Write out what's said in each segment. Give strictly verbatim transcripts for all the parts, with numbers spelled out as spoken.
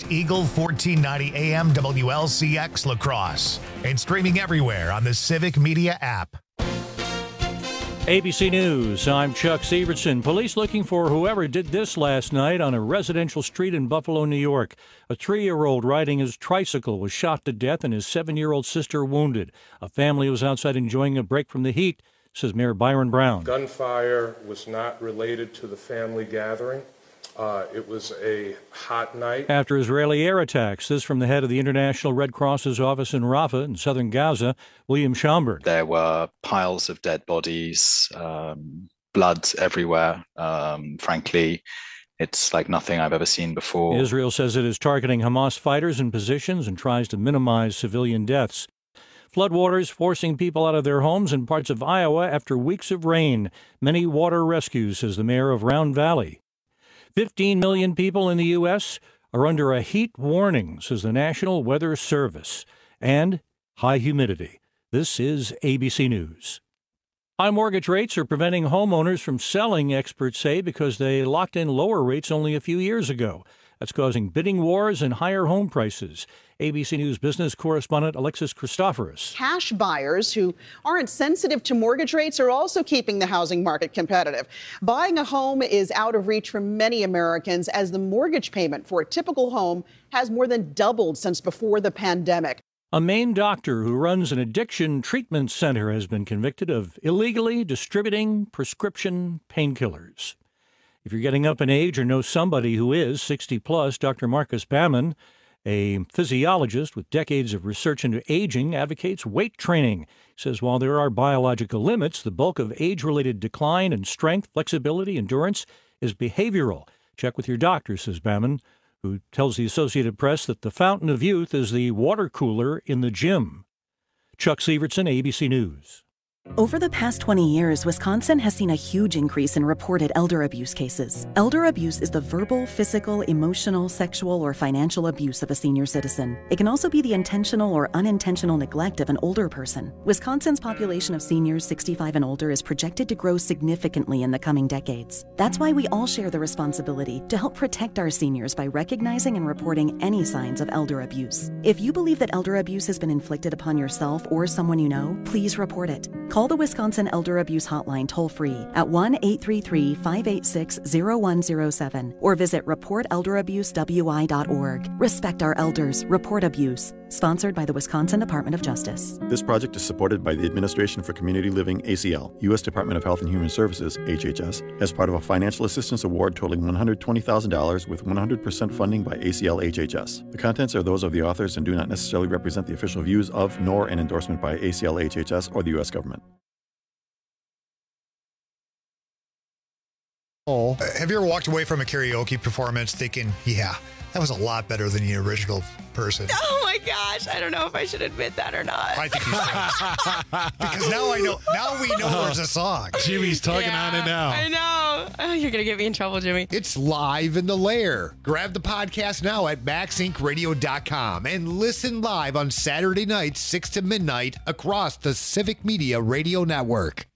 Eagle fourteen ninety A M W L C X La Crosse and streaming everywhere on the Civic Media app. A B C News, I'm Chuck Severson. Police looking for whoever did this last night on a residential street in Buffalo, New York. A three-year-old riding his tricycle was shot to death and his seven-year-old sister wounded. A family was outside enjoying a break from the heat, says Mayor Byron Brown. Gunfire was not related to the family gathering. Uh, it was a hot night. After Israeli air attacks, this from the head of the International Red Cross's office in Rafah in southern Gaza, William Schomburg. There were piles of dead bodies, um, blood everywhere. Um, frankly, it's like nothing I've ever seen before. Israel says it is targeting Hamas fighters and positions and tries to minimize civilian deaths. Floodwaters forcing people out of their homes in parts of Iowa after weeks of rain. Many water rescues, says the mayor of Round Valley. fifteen million people in the U S are under a heat warning, says the National Weather Service, and high humidity. This is A B C News. High mortgage rates are preventing homeowners from selling, experts say, because they locked in lower rates only a few years ago. That's causing bidding wars and higher home prices. A B C News business correspondent Alexis Christoforous. Cash buyers who aren't sensitive to mortgage rates are also keeping the housing market competitive. Buying a home is out of reach for many Americans as the mortgage payment for a typical home has more than doubled since before the pandemic. A Maine doctor who runs an addiction treatment center has been convicted of illegally distributing prescription painkillers. If you're getting up in age or know somebody who is sixty plus, Doctor Marcus Baman, a physiologist with decades of research into aging, advocates weight training. He says while there are biological limits, the bulk of age-related decline in strength, flexibility, endurance is behavioral. Check with your doctor, says Baman, who tells the Associated Press that the fountain of youth is the water cooler in the gym. Chuck Severson, A B C News. Over the past twenty years, Wisconsin has seen a huge increase in reported elder abuse cases. Elder abuse is the verbal, physical, emotional, sexual, or financial abuse of a senior citizen. It can also be the intentional or unintentional neglect of an older person. Wisconsin's population of seniors sixty-five and older is projected to grow significantly in the coming decades. That's why we all share the responsibility to help protect our seniors by recognizing and reporting any signs of elder abuse. If you believe that elder abuse has been inflicted upon yourself or someone you know, please report it. Call the Wisconsin Elder Abuse Hotline toll-free at one eight three three, five eight six, zero one zero seven or visit report elder abuse w i dot org. Respect our elders. Report abuse. Sponsored by the Wisconsin Department of Justice. This project is supported by the Administration for Community Living, A C L, U S Department of Health and Human Services, H H S, as part of a financial assistance award totaling one hundred twenty thousand dollars with one hundred percent funding by A C L H H S. The contents are those of the authors and do not necessarily represent the official views of, nor an endorsement by A C L H H S or the U S government. Oh. Have you ever walked away from a karaoke performance thinking, yeah, that was a lot better than the original person? Oh my gosh, I don't know if I should admit that or not. I think you should. Because now I know. Now we know there's a song. Jimmy's tugging Yeah, on it now. I know. Oh, you're going to get me in trouble, Jimmy. It's live in the lair. Grab the podcast now at max inc radio dot com and listen live on Saturday nights, six to midnight, across the Civic Media Radio Network.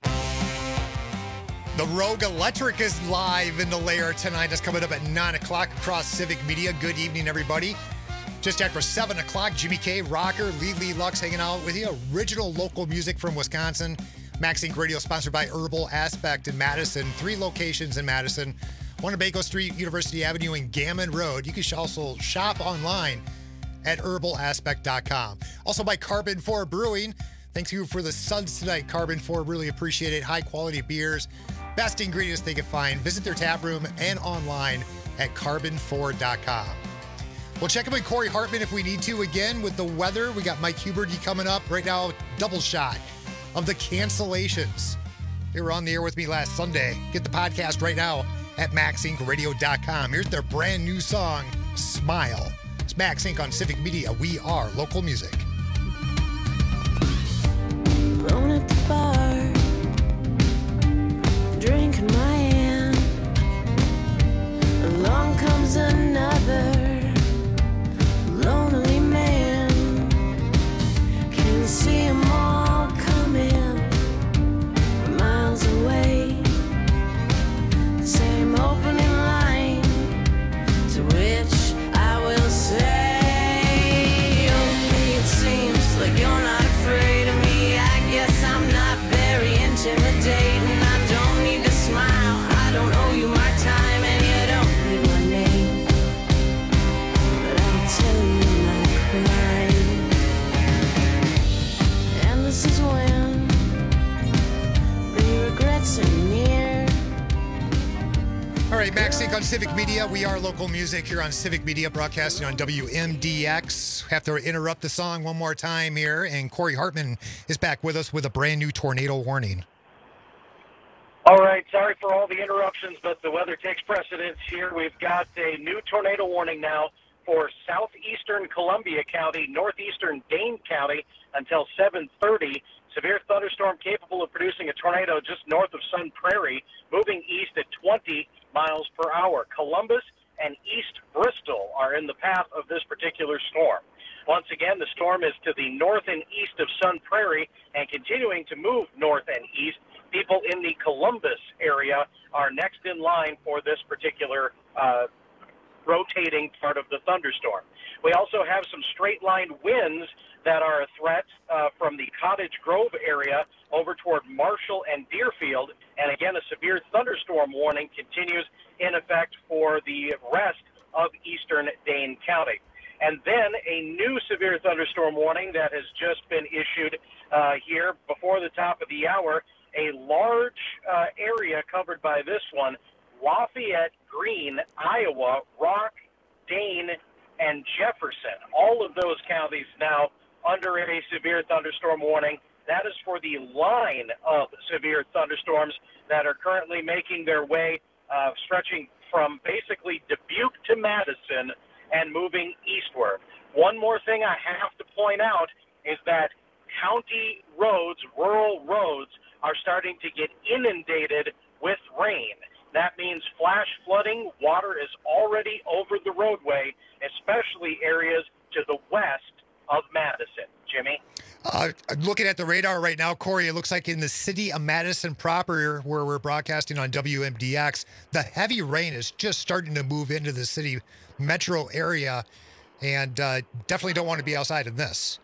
The Rogue Electric is live in the lair tonight. It's coming up at nine o'clock across Civic Media. Good evening, everybody. Just after seven o'clock, Jimmy K, Rocker, Lee Lee Lux hanging out with you. Original local music from Wisconsin. Max Inc Radio sponsored by Herbal Aspect in Madison. Three locations in Madison. One on Baco Street, University Avenue, and Gammon Road. You can also shop online at herbal aspect dot com. Also by Carbon four Brewing. Thanks you for the suds tonight, Carbon four. Really appreciate it. High quality beers. Best ingredients they can find. Visit their tap room and online at carbon four dot com. We'll check in with Corey Hartman if we need to again with the weather. We got Mike Huberty coming up right now. Double shot of the cancellations. They were on the air with me last Sunday. Get the podcast right now at max inc radio dot com. Here's their brand new song, Smile. It's Max Inc on Civic Media. We are local music. Alone at the bar, drinking my hand. Along comes another lonely man. Can see 'em all coming from miles away. Same opening line to which I will back on Civic Media. We are local music here on Civic Media, broadcasting on W M D X. Have to interrupt the song one more time here, and Corey Hartman is back with us with a brand new tornado warning. All right, sorry for all the interruptions, but the weather takes precedence here. We've got a new tornado warning now for southeastern Columbia County, northeastern Dane County until seven thirty. Severe thunderstorm capable of producing a tornado just north of Sun Prairie, moving east at twenty miles per hour. Columbus and East Bristol are in the path of this particular storm. Once again, the storm is to the north and east of Sun Prairie and continuing to move north and east. People in the Columbus area are next in line for this particular uh, rotating part of the thunderstorm. We also have some straight-line winds that are a threat uh, from the Cottage Grove area over toward Marshall and Deerfield. And again, a severe thunderstorm warning continues in effect for the rest of eastern Dane County. And then a new severe thunderstorm warning that has just been issued uh, here before the top of the hour. A large uh, area covered by this one, Lafayette, Greene, Iowa, Rock, Dane, and Jefferson. All of those counties now under a severe thunderstorm warning. That is for the line of severe thunderstorms that are currently making their way, uh, stretching from basically Dubuque to Madison and moving eastward. One more thing I have to point out is that county roads, rural roads, are starting to get inundated with rain. That means flash flooding. Water is already over the roadway, especially areas to the west of Madison. Jimmy? Uh, looking at the radar right now, Corey, it looks like in the city of Madison proper, where we're broadcasting on W M D X, the heavy rain is just starting to move into the city metro area, and uh, definitely don't want to be outside in this.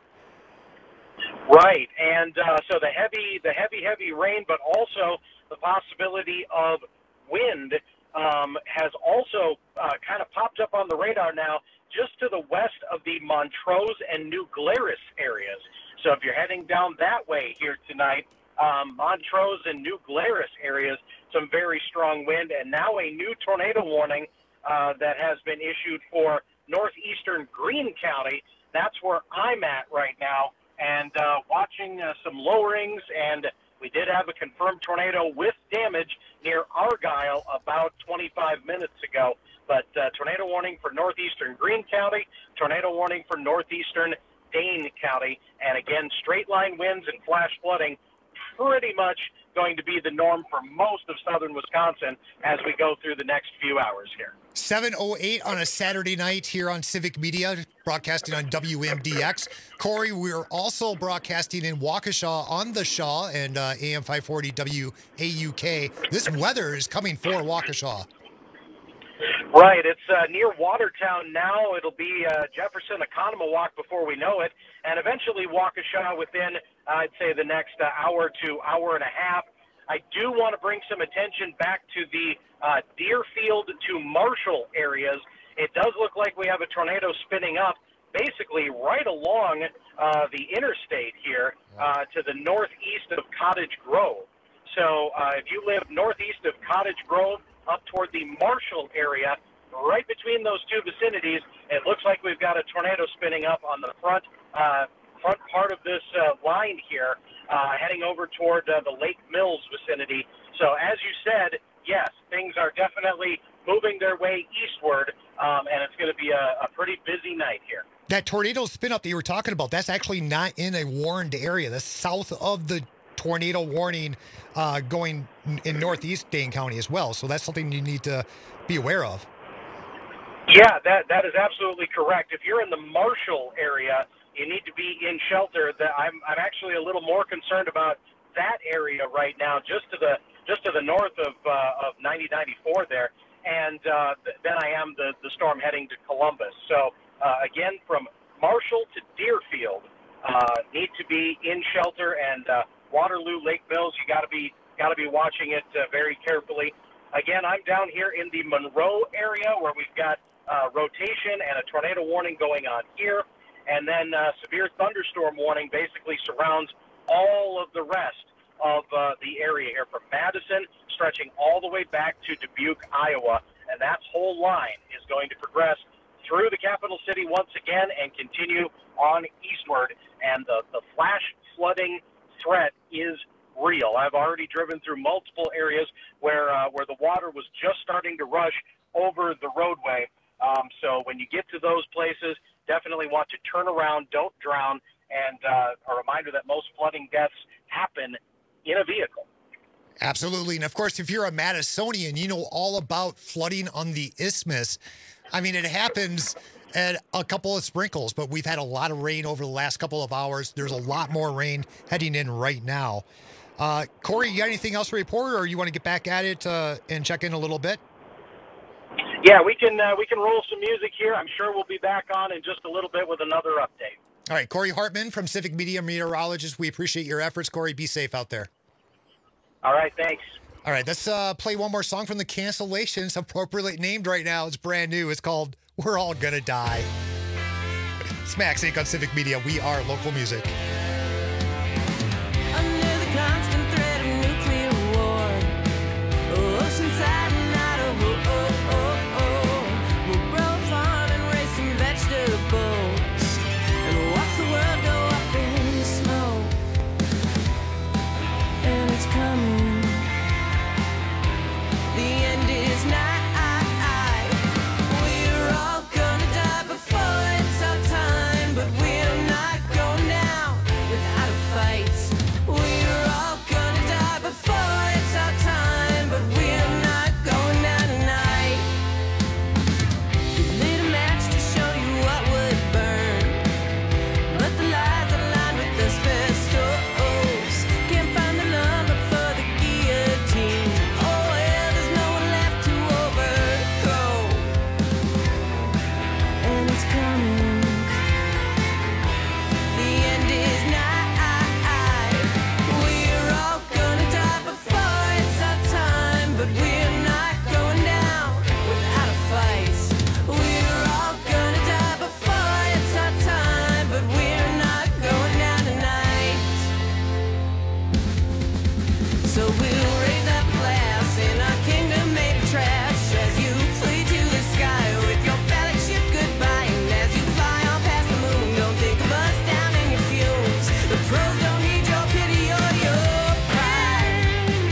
Right, and uh, so the heavy, the heavy, heavy rain, but also the possibility of wind um, has also uh, kind of popped up on the radar now, just to the west of the Montrose and New Glarus areas. So if you're heading down that way here tonight, um, Montrose and New Glarus areas, some very strong wind, and now a new tornado warning uh, that has been issued for northeastern Greene County. That's where I'm at right now, and uh, watching uh, some lowerings, and we did have a confirmed tornado with damage near Argyle about twenty-five minutes ago. But uh, tornado warning for northeastern Greene County, tornado warning for northeastern Dane County, and again, straight line winds and flash flooding pretty much going to be the norm for most of southern Wisconsin as we go through the next few hours here. seven oh eight on a Saturday night here on Civic Media, broadcasting on W M D X. Corey, we're also broadcasting in Waukesha on the Shaw and uh, A M five forty W A U K. This weather is coming for Waukesha. Right, it's uh, near Watertown now. It'll be uh, Jefferson, Oconomowoc before we know it, and eventually Waukesha within, uh, I'd say, the next uh, hour to hour and a half. I do want to bring some attention back to the uh, Deerfield to Marshall areas. It does look like we have a tornado spinning up basically right along uh, the interstate here uh, to the northeast of Cottage Grove. So uh, if you live northeast of Cottage Grove, up toward the Marshall area, right between those two vicinities, it looks like we've got a tornado spinning up on the front uh, front part of this uh, line here, uh, heading over toward uh, the Lake Mills vicinity. So as you said, yes, things are definitely moving their way eastward, um, and it's going to be a, a pretty busy night here. That tornado spin up that you were talking about, that's actually not in a warned area. That's south of the tornado warning uh, going in northeast Dane County as well. So that's something you need to be aware of. Yeah, that that is absolutely correct. If you're in the Marshall area, you need to be in shelter. That I'm I'm actually a little more concerned about that area right now, just to the just to the north of uh, of ninety ninety-four there, and uh, th- then I am the the storm heading to Columbus. So uh, again, from Marshall to Deerfield, uh, need to be in shelter, and uh, Waterloo, Lake Mills, you got to be got to be watching it uh, very carefully. Again, I'm down here in the Monroe area where we've got uh, rotation and a tornado warning going on here, and then uh, severe thunderstorm warning basically surrounds all of the rest of uh, the area here from Madison, stretching all the way back to Dubuque, Iowa, and that whole line is going to progress through the capital city once again and continue on eastward. And the, the flash flooding threat is real. I've already driven through multiple areas where uh, where the water was just starting to rush over the roadway. Um, so when you get to those places, definitely want to turn around, don't drown, and uh, a reminder that most flooding deaths happen in a vehicle. Absolutely. And of course, if you're a Madisonian, you know all about flooding on the isthmus. I mean, it happens at a couple of sprinkles, but we've had a lot of rain over the last couple of hours. There's a lot more rain heading in right now. Uh, Corey, you got anything else to report, or you want to get back at it uh, and check in a little bit? Yeah, we can uh, we can roll some music here. I'm sure we'll be back on in just a little bit with another update. All right, Corey Hartman from Civic Media Meteorologist. We appreciate your efforts, Corey. Be safe out there. All right, thanks. All right, let's uh, play one more song from the Cancellations, appropriately named right now. It's brand new. It's called We're All Gonna Die. It's Max Inc on Civic Media. We are local music. Under the constant threat of nuclear war, oceanside and Idaho, oh, oh, oh, we'll grow, farm, and raise some vegetables, and watch the world go up in smoke. And it's coming. The end is nigh. We're all gonna die before it's our time, but we're not going down without a fight. We're all gonna die before it's our time, but we're not going down tonight. We lit a match to show you what would burn, but the lights are lined with asbestos. Can't find the number for the guillotine. Oh well, there's no one left to overthrow, and it's coming. The end is nigh. We're all gonna die before it's our time, but we're not going down without a fight. We're all gonna die before it's our time, but we're not going down tonight. So we'll raise up a glass in our kingdom made of trash as you flee to the sky with your phallic ship goodbye. And as you fly on past the moon, don't think of us down in your fumes. The pros don't need your pity or your pride.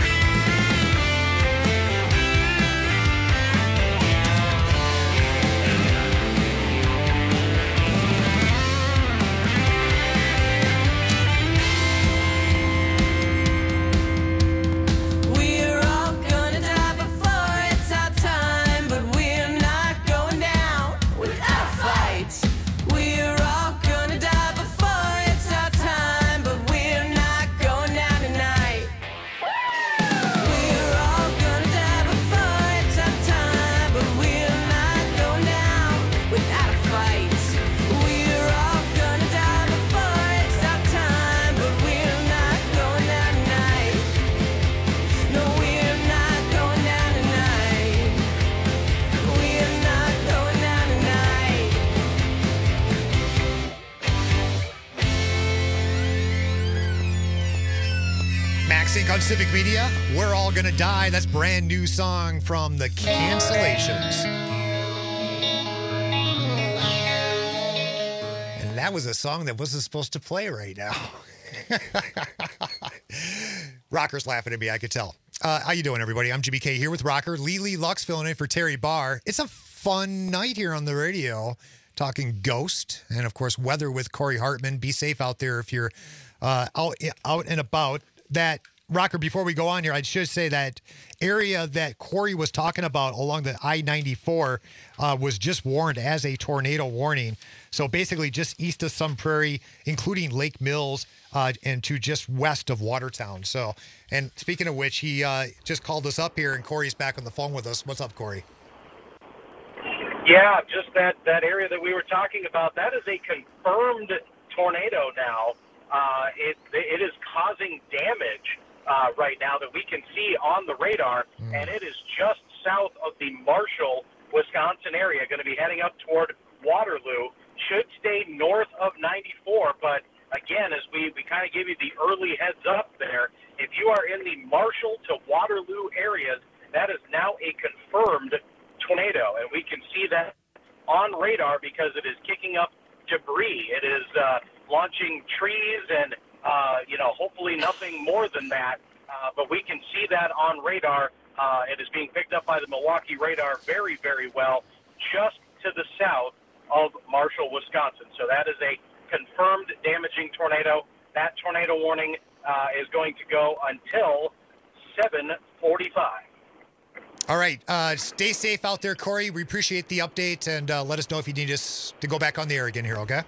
We're all gonna die before it's our time, but we're not going down without a fight. We're all gonna die before it's our time, but we're not going down tonight. We're all gonna die before it's our time, but we're not going down without a fight. We're all gonna die before it's our time, but we're not going down tonight. No, we're not going down tonight. We're not going down tonight. Max Inc on Civic Media. We're All Gonna Die. That's brand new song from the Cancellations. And that was a song that wasn't supposed to play right now. Rocker's laughing at me, I could tell. Uh, how you doing, everybody? I'm Jimmy K here with Rocker. Lily Lux filling in for Terry Barr. It's a fun night here on the radio, talking Ghost and, of course, weather with Corey Hartman. Be safe out there if you're uh, out out and about. That Rocker, before we go on here, I should say that area that Corey was talking about along the I ninety-four uh, was just warned as a tornado warning. So basically just east of Sun Prairie, including Lake Mills, uh, and to just west of Watertown. So, and speaking of which, he uh, just called us up here, and Corey's back on the phone with us. What's up, Corey? Yeah, just that, that area that we were talking about, that is a confirmed tornado now. Uh, it it is causing damage uh, right now that we can see on the radar, mm. and it is just south of the Marshall, Wisconsin area, going to be heading up toward Waterloo. Should stay north of ninety-four, but again, as we, we kind of give you the early heads up there, if you are in the Marshall to Waterloo areas, that is now a confirmed because it is kicking up debris. It is uh, launching trees and, uh, you know, hopefully nothing more than that. Uh, but we can see that on radar. Uh, it is being picked up by the Milwaukee radar very, very well, just to the south of Marshall, Wisconsin. So that is a confirmed damaging tornado. That tornado warning uh, is going to go until seven forty-five. All right. Uh, stay safe out there, Corey. We appreciate the update, and uh, let us know if you need us to go back on the air again here, okay?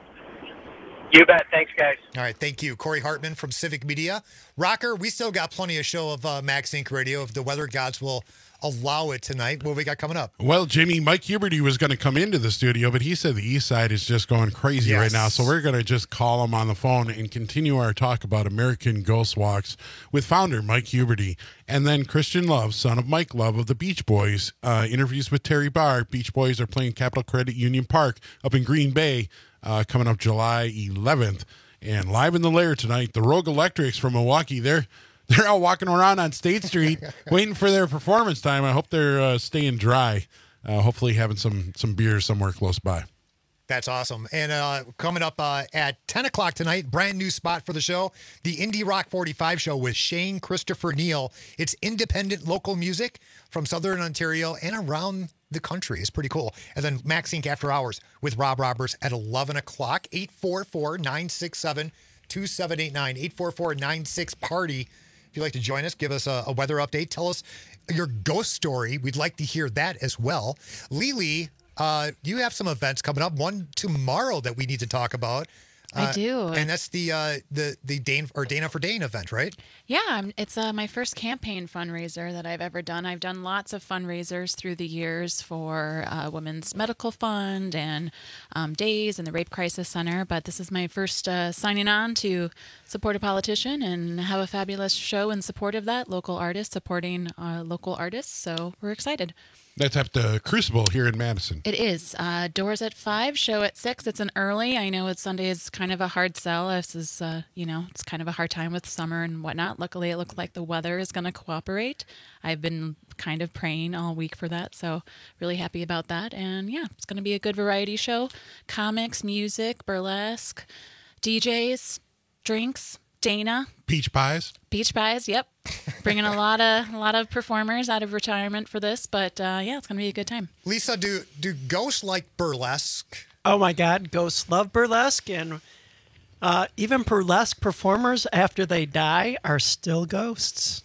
You bet. Thanks, guys. All right. Thank you. Corey Hartman from Civic Media. Rocker, we still got plenty of show of uh, Max Inc Radio if the weather gods will allow it tonight. What we got coming up? Well, Jimmy, Mike Huberty was going to come into the studio, but he said the east side is just going crazy Yes. right now. So we're going to just call him on the phone and continue our talk about American Ghost Walks with founder Mike Huberty. And then Christian Love, son of Mike Love of the Beach Boys, uh, interviews with Terry Barr. Beach Boys are playing Capital Credit Union Park up in Green Bay uh, coming up July eleventh. And live in the lair tonight, the Rogue Electrics from Milwaukee. They're They're out walking around on State Street waiting for their performance time. I hope they're uh, staying dry, uh, hopefully having some some beer somewhere close by. That's awesome. And uh, coming up uh, at ten o'clock tonight, brand new spot for the show, the Indie Rock forty-five show with Shane Christopher Neal. It's independent local music from Southern Ontario and around the country. It's pretty cool. And then Max Inc After Hours with Rob Roberts at eleven o'clock, eight four four, nine six seven, two seven eight nine, eight four four, nine six party. If you'd like to join us, give us a, a weather update. Tell us your ghost story. We'd like to hear that as well. Lily, uh, you have some events coming up. One tomorrow that we need to talk about. I Uh, do. And that's the uh, the the Dane or Dana for Dane event, right? Yeah, I'm- it's uh, my first campaign fundraiser that I've ever done. I've done lots of fundraisers through the years for uh, Women's Medical Fund and um, Days and the Rape Crisis Center, but this is my first uh, signing on to support a politician and have a fabulous show in support of that. Local artists supporting uh, local artists, so we're excited. That's at the Crucible here in Madison. It is. Uh, doors at five, show at six. It's an early. I know it's Sunday is kind of a hard sell. This is, uh, you know, it's kind of a hard time with summer and whatnot. Luckily, it looks like the weather is going to cooperate. I've been kind of praying all week for that, so really happy about that. And yeah, it's going to be a good variety show. Comics, music, burlesque, D Js, drinks, Dana. Peach pies. Peach pies, yep. Bringing a lot of a lot of performers out of retirement for this, but uh, yeah, it's going to be a good time. Lisa, do do ghosts like burlesque? Oh my God, ghosts love burlesque, and uh, even burlesque performers after they die are still ghosts.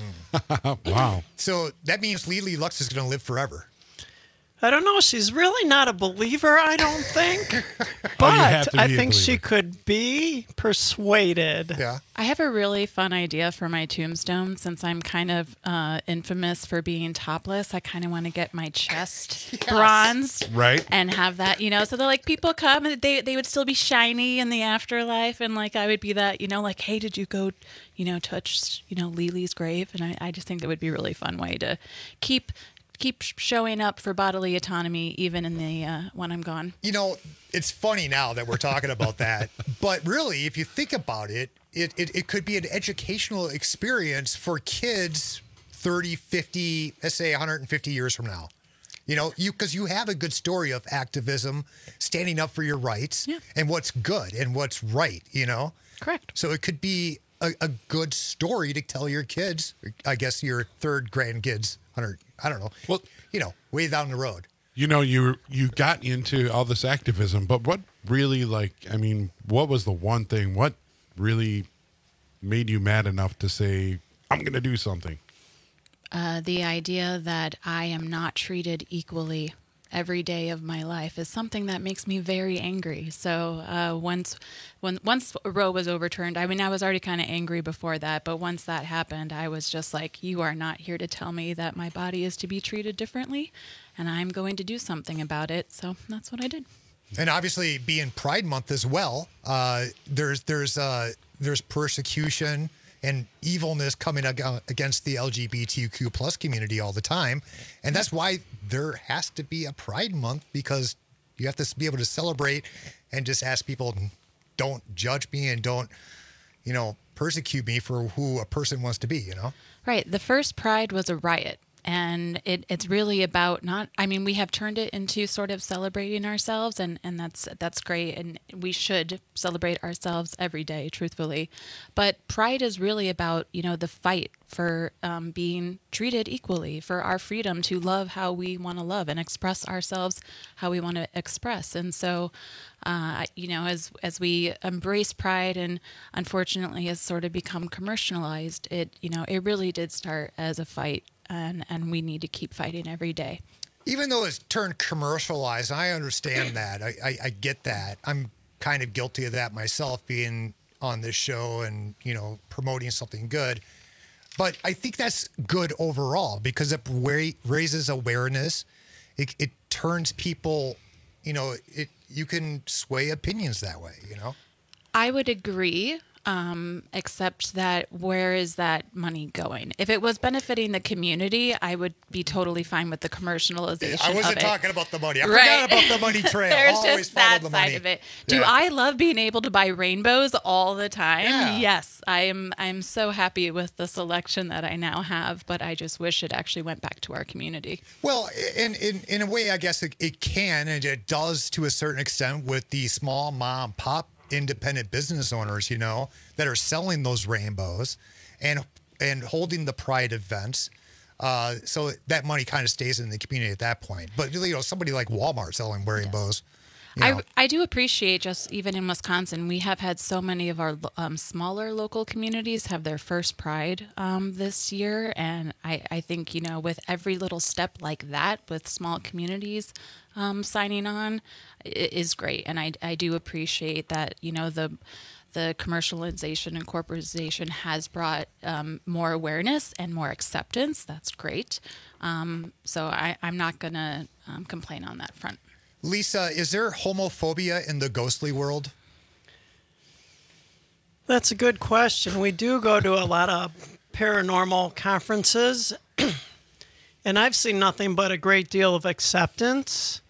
Wow. So that means Lily Lux is going to live forever. I don't know. She's really not a believer, I don't think. Oh, But you have to I be a think she believer. could be persuaded. Yeah. I have a really fun idea for my tombstone since I'm kind of uh, infamous for being topless. I kind of want to get my chest bronzed. Right. And have that, you know, so they're like, people come and they, they would still be shiny in the afterlife. And like, I would be that, you know, like, hey, did you go, you know, touch, you know, Lily's grave? And I, I just think that would be a really fun way to keep keep showing up for bodily autonomy even in the uh, when I'm gone. You know, it's funny now that we're talking about that, but really, if you think about it, it, it, it could be an educational experience for kids thirty, fifty, let's say one hundred fifty years from now. You know, you because you have a good story of activism, standing up for your rights, and what's good and what's right, you know? Correct. So it could be a, a good story to tell your kids, I guess your third grandkids, one hundred, I don't know, well, you know, way down the road. You know, you you got into all this activism, but what really, like, I mean, what was the one thing, what really made you mad enough to say, I'm going to do something? Uh, the idea that I am not treated equally every day of my life is something that makes me very angry. So uh, once when once Roe was overturned, I mean, I was already kind of angry before that, but once that happened, I was just like, you are not here to tell me that my body is to be treated differently, and I'm going to do something about it. So that's what I did. And obviously, being Pride Month as well, uh, there's there's uh, there's persecution and evilness coming ag- against the L G B T Q plus community all the time, and that's why there has to be a Pride Month, because you have to be able to celebrate and just ask people, don't judge me and don't, you know, persecute me for who a person wants to be. You know. Right. The first Pride was a riot. and it, it's really about not, I mean, we have turned it into sort of celebrating ourselves, and, and that's that's great, and we should celebrate ourselves every day, truthfully. But Pride is really about, you know, the fight for um, being treated equally, for our freedom to love how we want to love and express ourselves how we want to express. And so, uh, you know, as as we embrace Pride, and unfortunately has sort of become commercialized, it, you know, it really did start as a fight, and, and we need to keep fighting every day. Even though it's turned commercialized, I understand that. I, I, I get that. I'm kind of guilty of that myself, being on this show and, you know, promoting something good. But I think that's good overall because it ra- raises awareness. It, it turns people, you know, it you can sway opinions that way, you know? I would agree. Um, except that where is that money going? If it was benefiting the community, I would be totally fine with the commercialization. I wasn't of it. talking about the money. I Right. forgot about the money trail. There's Always just follow that the side money. of it. Do Yeah. I love being able to buy rainbows all the time? Yeah. Yes, I am. I'm so happy with the selection that I now have, but I just wish it actually went back to our community. Well, in, in, in a way, I guess it, it can, and it does to a certain extent with the small mom pop independent business owners, you know, that are selling those rainbows and and holding the Pride events. Uh, so that money kind of stays in the community at that point. But, you know, somebody like Walmart selling rainbows. You know. I, I do appreciate, just even in Wisconsin, we have had so many of our um, smaller local communities have their first Pride um, this year. And I, I think, you know, with every little step like that, with small communities um, signing on, it is great. And I, I do appreciate that, you know, the the commercialization and corporatization has brought um, more awareness and more acceptance. That's great. Um, so I, I'm not going to um, complain on that front. Lisa, is there homophobia in the ghostly world? That's a good question. We do go to a lot of paranormal conferences, and I've seen nothing but a great deal of acceptance.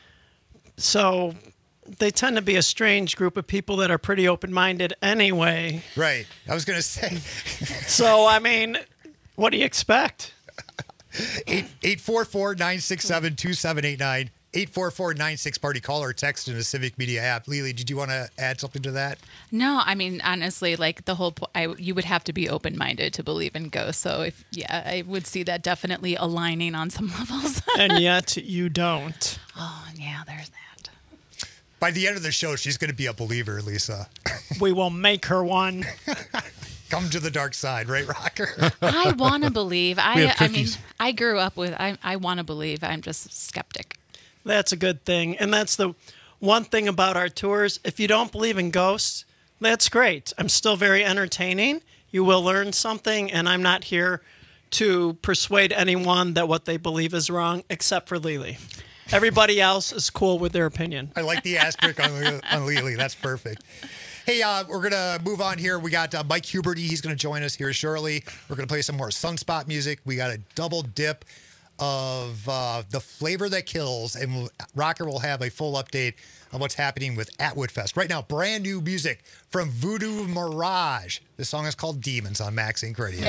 So they tend to be a strange group of people that are pretty open-minded anyway. Right. I was going to say. So, I mean, what do you expect? eight four four, nine six seven, two seven eight nine. eight four four nine six party. Call or text in the Civic Media app. Lily, did you want to add something to that? No, I mean, honestly, like the whole, po- I, you would have to be open-minded to believe in ghosts. So if, yeah, I would see that definitely aligning on some levels. And yet you don't. Oh, yeah, there's that. By the end of the show, she's going to be a believer, Lisa. We will make her one. Come to the dark side, right, Rocker? I want to believe. We I, have I mean, cookies. I grew up with, I, I want to believe. I'm just skeptic. That's a good thing. And that's the one thing about our tours. If you don't believe in ghosts, that's great. I'm still very entertaining. You will learn something, and I'm not here to persuade anyone that what they believe is wrong, except for Lily. Everybody else is cool with their opinion. I like the asterisk on, on Lily. That's perfect. Hey, uh, we're going to move on here. We got uh, Mike Huberty. He's going to join us here shortly. We're going to play some more Sunspot music. We got a double dip of uh, The Flavor That Kills, and we'll, Rocker will have a full update on what's happening with Atwood Fest. Right now, brand new music from Voodoo Mirage. This song is called Demons on Max Inc Radio.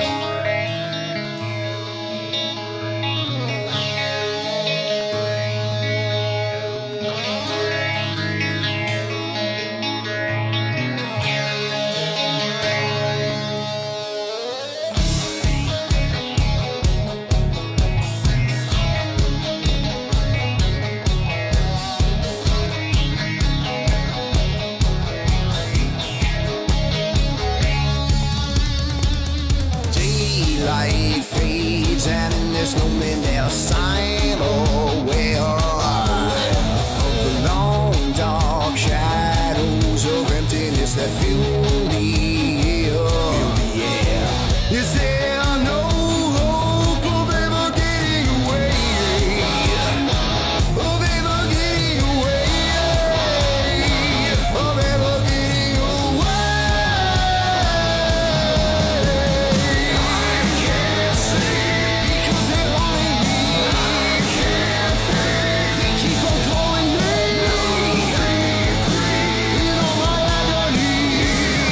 Daylight fades and in this no man there sign or where of the long dark shadows of emptiness that fill the air. Is there no hope of ever getting away? Of ever getting away? Of ever getting away? Keep on calling me. You know my agony.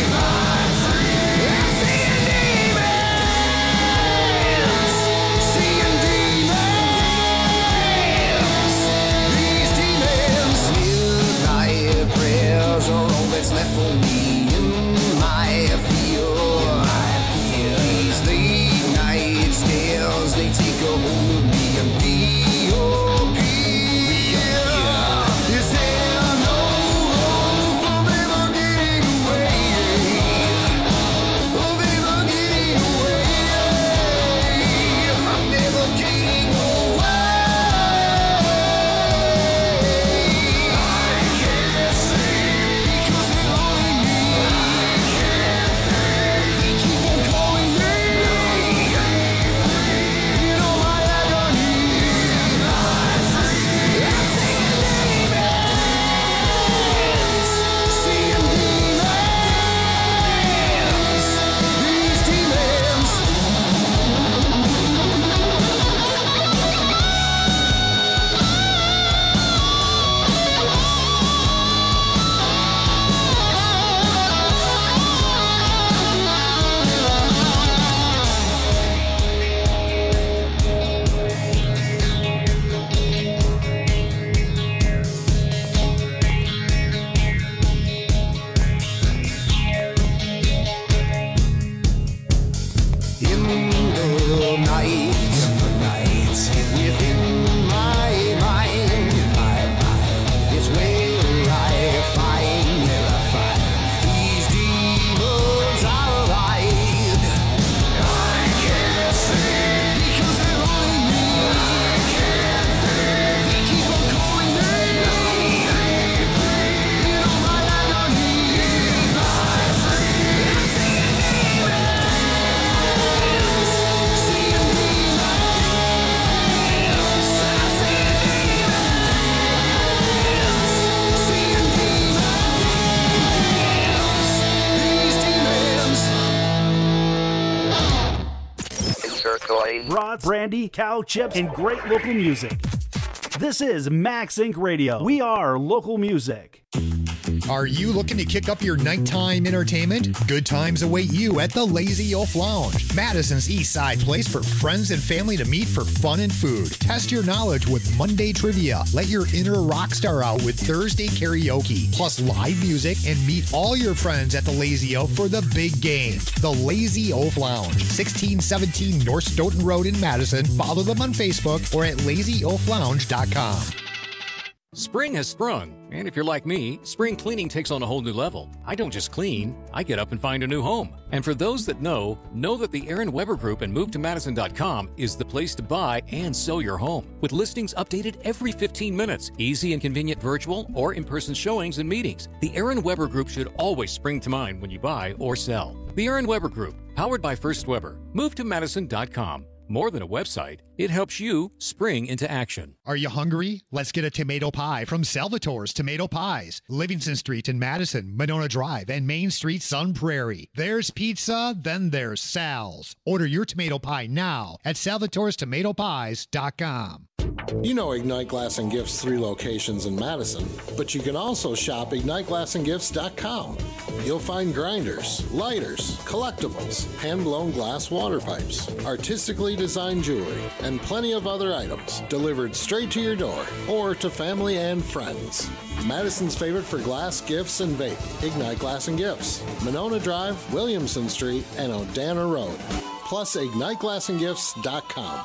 nuts, brandy, cow chips, and great local music. This is Max Inc Radio. We are local music. Are you looking to kick up your nighttime entertainment? Good times await you at the Lazy Oaf Lounge, Madison's East Side place for friends and family to meet for fun and food. Test your knowledge with Monday trivia. Let your inner rock star out with Thursday karaoke, plus live music, and meet all your friends at the Lazy Oaf for the big game. The Lazy Oaf Lounge, sixteen seventeen North Stoughton Road in Madison. Follow them on Facebook or at lazy oaf lounge dot com. Spring has sprung, and if you're like me, spring cleaning takes on a whole new level. I don't just clean, I get up and find a new home. And for those that know, know that the Aaron Weber Group and move to madison dot com is the place to buy and sell your home. With listings updated every fifteen minutes, easy and convenient virtual or in-person showings and meetings, the Aaron Weber Group should always spring to mind when you buy or sell. The Aaron Weber Group, powered by First Weber. move to madison dot com. More than a website, it helps you spring into action. Are you hungry? Let's get a tomato pie from Salvatore's Tomato Pies. Livingston Street in Madison, Monona Drive, and Main Street, Sun Prairie. There's pizza, then there's Sal's. Order your tomato pie now at salvatores tomato pies dot com. You know Ignite Glass and Gifts' three locations in Madison, but you can also shop ignite glass and gifts dot com. You'll find grinders, lighters, collectibles, hand-blown glass water pipes, artistically designed jewelry, and plenty of other items delivered straight to your door or to family and friends. Madison's favorite for glass, gifts, and vape, Ignite Glass and Gifts, Monona Drive, Williamson Street, and Odana Road. Plus ignite glass and gifts dot com.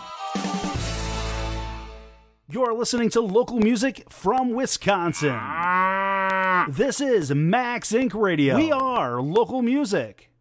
You're listening to local music from Wisconsin. This is Max Inc Radio. We are local music.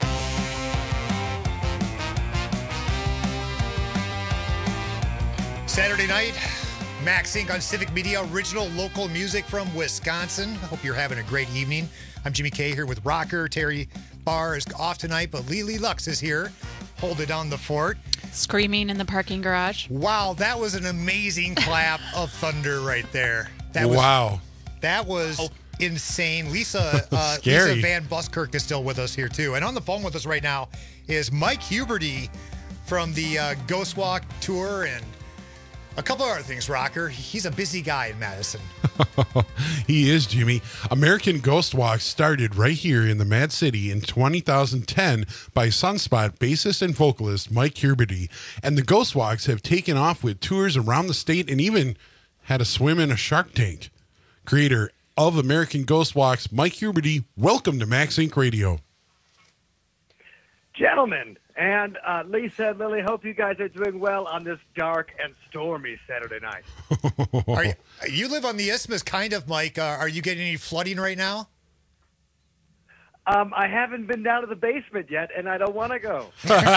Saturday night, Max Inc on Civic Media, original local music from Wisconsin. I hope you're having a great evening. I'm Jimmy K here with Rocker. Terry Barr is off tonight, but Lily Lux is here. Hold it down the fort. Screaming in the parking garage. Wow, that was an amazing clap of thunder right there. That was, wow. That was insane. Lisa, uh, Scary. Lisa Van Buskirk is still with us here, too. And on the phone with us right now is Mike Huberty from the uh, Ghost Walk Tour and a couple other things, Rocker. He's a busy guy in Madison. He is, Jimmy. American Ghost Walk started right here in the Mad City in twenty ten by Sunspot bassist and vocalist Mike Huberty. And the Ghost Walks have taken off with tours around the state and even had a swim in a Shark Tank. Creator of American Ghost Walks, Mike Huberty, welcome to Max Inc Radio. Gentlemen, and uh, Lisa and Lily, hope you guys are doing well on this dark and stormy Saturday night. Are you, you live on the Isthmus, kind of, Mike. Uh, are you getting any flooding right now? Um, I haven't been down to the basement yet, and I don't want to go.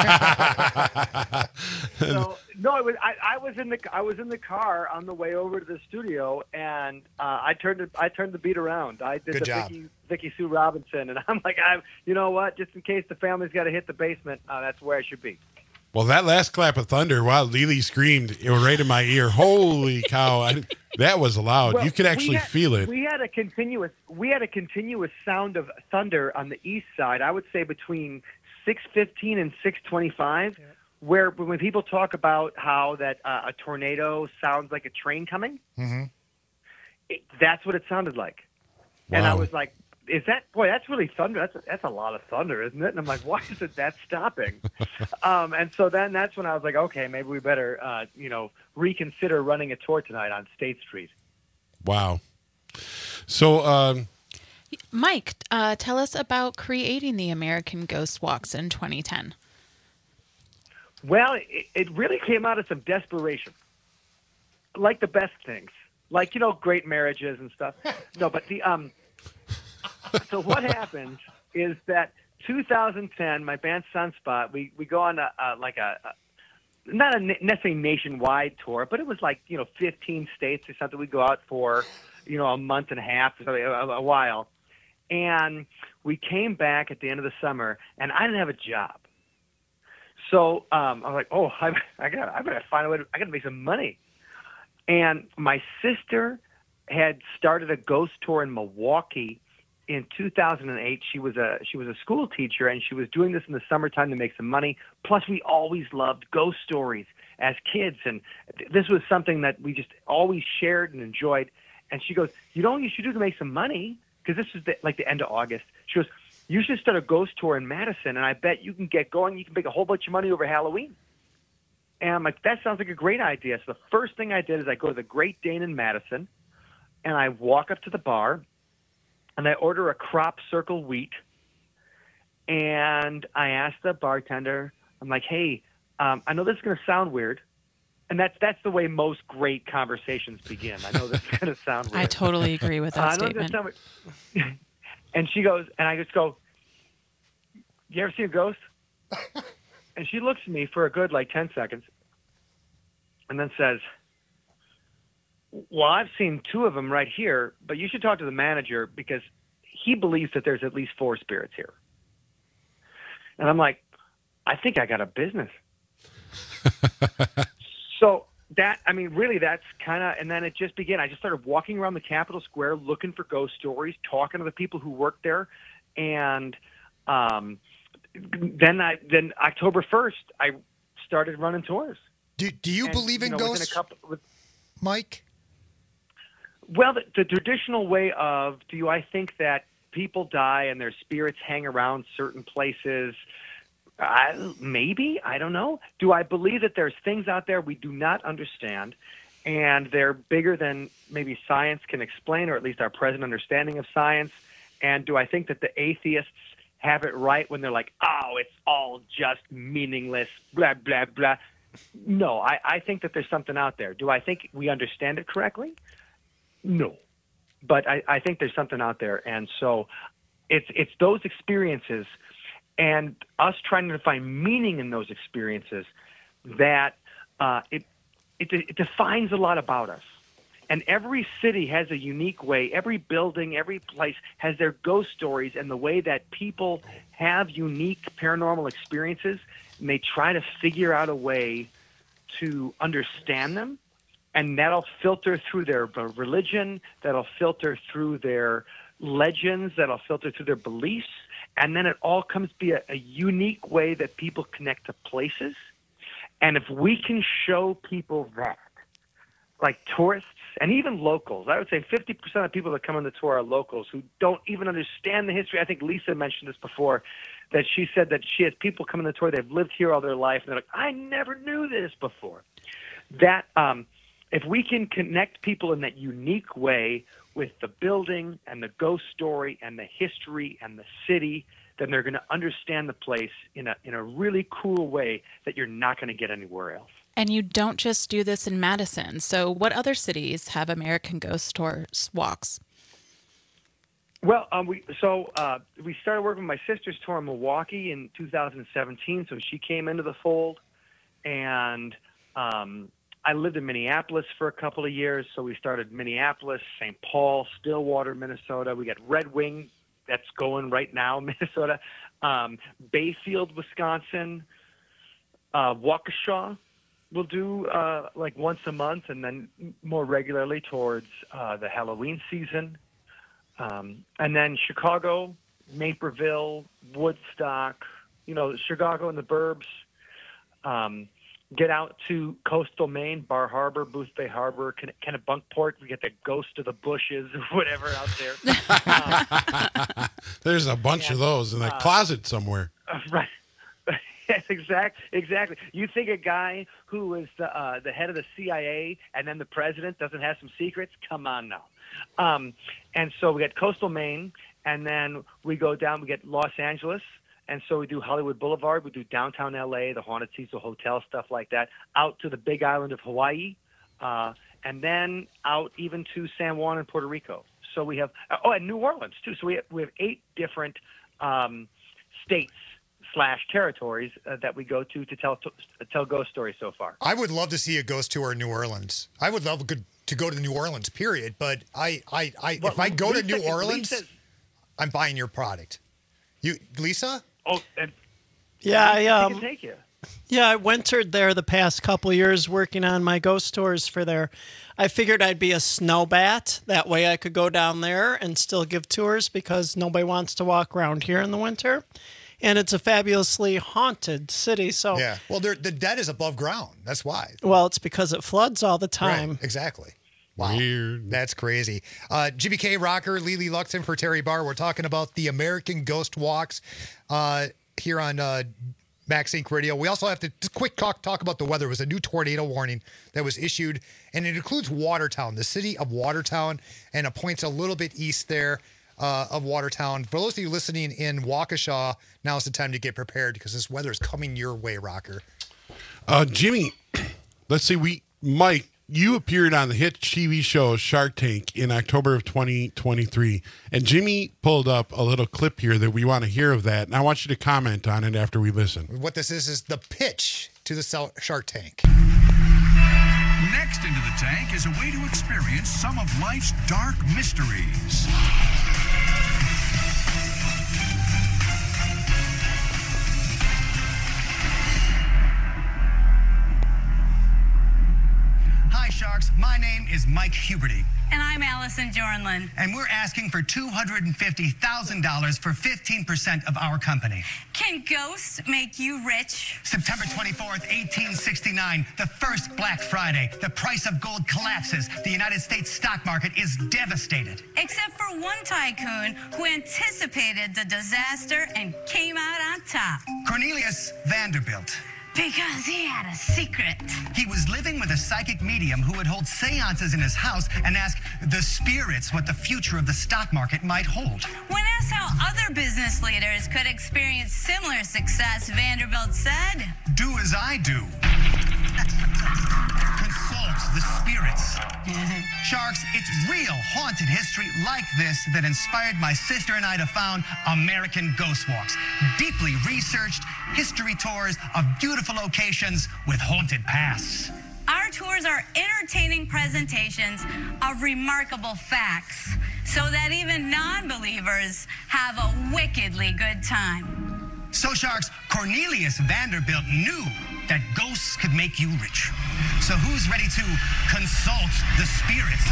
so no, it was, I, I was in the I was in the car on the way over to the studio, and uh, I turned it, I turned the beat around. I did Good the job. Vicky, Vicky Sue Robinson, and I'm like, I, you know what? Just in case the family's got to hit the basement, uh, that's where I should be. Well, that last clap of thunder, wow, Lily screamed, it was right in my ear. Holy cow. I, that was loud. Well, you could actually we had, feel it. We had a continuous we had a continuous sound of thunder on the east side. I would say between six fifteen and six twenty-five, yeah. where when people talk about how that uh, a tornado sounds like a train coming, mm-hmm. it, that's what it sounded like. Wow. And I was like, is that, boy, that's really thunder. That's a, that's a lot of thunder, isn't it? And I'm like, why isn't that stopping? um, and so then that's when I was like, okay, maybe we better, uh, you know, reconsider running a tour tonight on State Street. Wow. So, um, Mike, uh, tell us about creating the American Ghost Walks in twenty ten. Well, it, it really came out of some desperation, like the best things, like, you know, great marriages and stuff. No, but the um. So what happened is that two thousand ten, my band Sunspot, we, we go on a, a like a, a not a necessarily nationwide tour, but it was like, you know, fifteen states or something. We go out for, you know, a month and a half or something, a, a while. And we came back at the end of the summer, and I didn't have a job. So um, I was like, oh, I, I got I better find a way to, I got to make some money. And my sister had started a ghost tour in Milwaukee in two thousand eight. She was a she was a school teacher, and she was doing this in the summertime to make some money. Plus, we always loved ghost stories. as kids. And th- this was something that we just always shared and enjoyed. And she goes, you know what you should do to make some money? Because this was the, like the end of August. She goes, you should start a ghost tour in Madison, and I bet you can get going. You can make a whole bunch of money over Halloween. And I'm like, that sounds like a great idea. So the first thing I did is I go to the Great Dane in Madison, and I walk up to the bar, and I order a crop circle wheat. And I ask the bartender, I'm like, hey, um, I know this is going to sound weird. And that's that's the way most great conversations begin. I know this is going to sound weird. I totally agree with that Uh, I know this statement. sound weird. And she goes, and I just go, you ever seen a ghost? And she looks at me for a good like ten seconds and then says, well, I've seen two of them right here, but you should talk to the manager because he believes that there's at least four spirits here. And I'm like, I think I got a business. So that, I mean, really that's kind of, and then it just began. I just started walking around the Capitol Square looking for ghost stories, talking to the people who work there. And um, then I, then October first, I started running tours. Do, do you And, believe in you know, within a ghosts, couple- with- Mike? Well, the, the traditional way of, do I think that people die and their spirits hang around certain places? I, maybe, I don't know. Do I believe that there's things out there we do not understand and they're bigger than maybe science can explain, or at least our present understanding of science? And do I think that the atheists have it right when they're like, oh, it's all just meaningless, blah, blah, blah? No, I, I think that there's something out there. Do I think we understand it correctly? No. But I, I think there's something out there. And so it's it's those experiences and us trying to find meaning in those experiences that uh, it, it it defines a lot about us. And every city has a unique way. Every building, every place has their ghost stories and the way that people have unique paranormal experiences, and they try to figure out a way to understand them. And that'll filter through their religion, that'll filter through their legends, that'll filter through their beliefs. And then it all comes to be a, a unique way that people connect to places. And if we can show people that, like tourists and even locals, I would say fifty percent of people that come on the tour are locals who don't even understand the history. I think Lisa mentioned this before, that she said that she has people come on the tour, they've lived here all their life, and they're like, I never knew this before. That, um, if we can connect people in that unique way with the building and the ghost story and the history and the city, then they're going to understand the place in a in a really cool way that you're not going to get anywhere else. And you don't just do this in Madison. So what other cities have American Ghost Tours walks? Well, um, we so uh, we started working with my sister's tour in Milwaukee in two thousand seventeen. So she came into the fold, and um, I lived in Minneapolis for a couple of years. So we started Minneapolis, Saint Paul, Stillwater, Minnesota. We got Red Wing that's going right now, Minnesota, um, Bayfield, Wisconsin, uh, Waukesha. We'll do uh, like once a month, and then more regularly towards uh, the Halloween season. Um, and then Chicago, Naperville, Woodstock, you know, Chicago and the burbs. Um, get out to coastal Maine, Bar Harbor, Booth Bay Harbor, Kennebunkport. We get the Ghost of the Bushes or whatever out there. um, There's a bunch and, of those in the uh, closet somewhere. Uh, right. Yes, exact, exactly. You think a guy who was the, uh, the head of the C I A and then the president doesn't have some secrets? Come on now. Um, and so we got coastal Maine, and then we go down, we get Los Angeles, and so we do Hollywood Boulevard, we do downtown L A, the Haunted Cecil Hotel, stuff like that, out to the big island of Hawaii, uh, and then out even to San Juan and Puerto Rico. So we have, oh, and New Orleans, too. So we have, we have eight different um, states slash territories uh, that we go to to tell to tell ghost stories so far. I would love to see a ghost tour in New Orleans. I would love good to go to New Orleans, period. But I, I, I Well, if I go Lisa- to New Orleans, Lisa's- I'm buying your product. You, Lisa? Oh, and Yeah, I, Lisa um, can take you. Yeah, I wintered there the past couple years working on my ghost tours for there. I figured I'd be a snow bat. That way I could go down there and still give tours because nobody wants to walk around here in the winter. and it's a fabulously haunted city. So Yeah. Well, they're, the dead is above ground. That's why. well, it's because it floods all the time. Right, exactly. Wow. Weird. That's crazy. Uh, Jimmy K. Rocker, Lily Luxon for Terry Barr. We're talking about the American Ghost Walks uh, here on uh, Max Inc Radio. We also have to just quick talk talk about the weather. It was a new tornado warning that was issued, and it includes Watertown, the city of Watertown, and it points a little bit east there uh, of Watertown. For those of you listening in Waukesha, now's the time to get prepared because this weather is coming your way, Rocker. Uh, Jimmy, let's see. We Mike, you appeared on the hit T V show Shark Tank in October of twenty twenty-three, and Jimmy pulled up a little clip here that we want to hear of that, and I want you to comment on it after we listen. What this is is the pitch to the Sel- Shark Tank. Next into the tank is a way to experience some of life's dark mysteries. Hi, Sharks. My name is Mike Huberty. And I'm Allison Jornlin. And we're asking for two hundred fifty thousand dollars for fifteen percent of our company. Can ghosts make you rich? September twenty-fourth, eighteen sixty-nine, the first Black Friday. The price of gold collapses. The United States stock market is devastated. Except for one tycoon who anticipated the disaster and came out on top. Cornelius Vanderbilt. Because he had a secret. He was living with a psychic medium who would hold seances in his house and ask the spirits what the future of the stock market might hold. When asked how other business leaders could experience similar success, Vanderbilt said, "Do as I do. Consult the spirits." Sharks, it's real haunted history like this that inspired my sister and I to found American Ghost Walks. Deeply researched history tours of beautiful locations with haunted pasts. our tours are entertaining presentations of remarkable facts so that even non-believers have a wickedly good time. So, Sharks, Cornelius Vanderbilt knew that ghosts could make you rich. So who's ready to consult the spirits